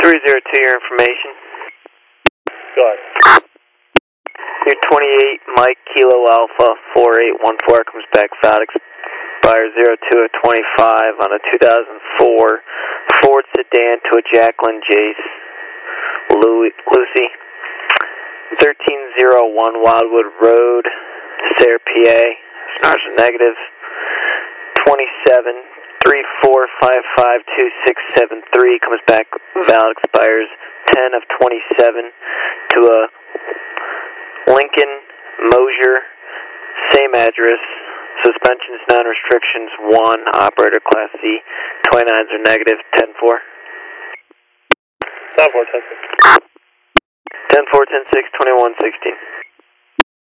302, your information. Go ahead. Your 28 Mike Kilo Alpha 4814 comes back valid, expires 02 of 25 on a 2004 Ford sedan to a Jacqueline Jace Lucy. 1301 Wildwood Road, Sayre, PA. Stars are negative. 2734552673 comes back valid, expires 10 of 27 to a Lincoln Mosier, same address. Suspensions, non-restrictions 1, operator class C. 29s are negative. 10-4. 10-4, 10-6. 10-4, 10-6, 21-16.